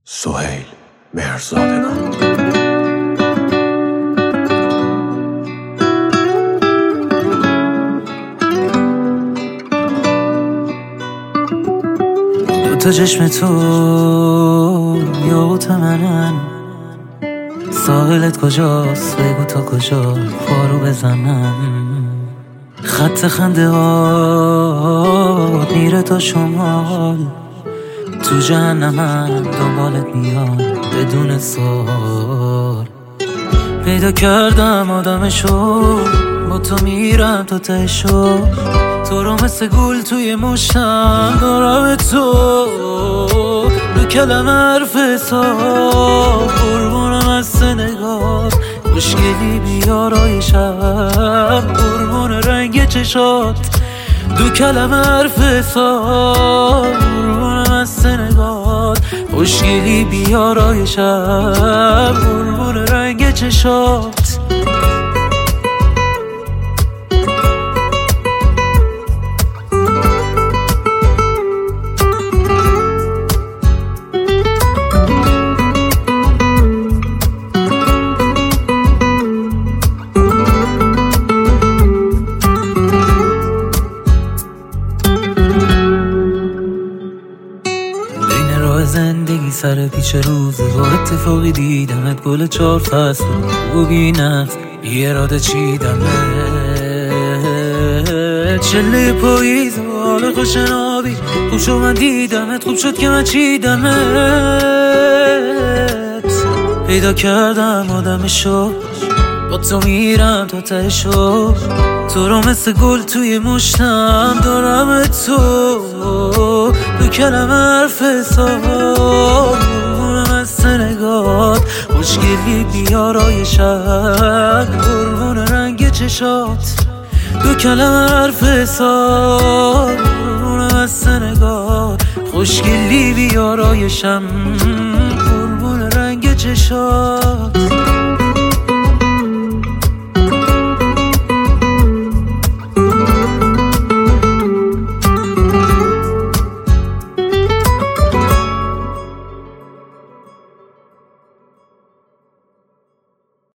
سهیل مهرزادگان. دوتا چشم تو یاقوت منن، ساحلت کجاست بگو تا کجا پارو بزنم. خط خنده ها میره تا شمال، تو جهنمم دنبالت میام بدون سوال. پیدا کردم آدمشو، با تو میرم تا تهشو، تو رو مثل گول توی مشتم دارم تو. دو کلمه حرف حساب قربونم از نگاه، خوشگلی بیارای شب قربون رنگ چشات. دو کلمه حرف حساب قربونم از نگاه، خوشگلی بیارای شب قربون رنگ چشات. زندگی سر پیچ روزه با اتفاقی دیدمت، گل 4 فصل و بینت بی اراده چیدمت. چله پاییز و حال خوشنابی خوب شد من دیدمت، خوب شد که من چیدمت. پیدا کردم آدمشو، با تو میرم تا تهشو، تو رو مثل گل توی مشتم دارم تو. دو کلمه حرف حساب قربونم از نگات، خوشگلی بیارای شب قربون رنگ چشات. دو کلمه حرف حساب قربونم از نگات، خوشگلی بیارای شب قربون رنگ چشات.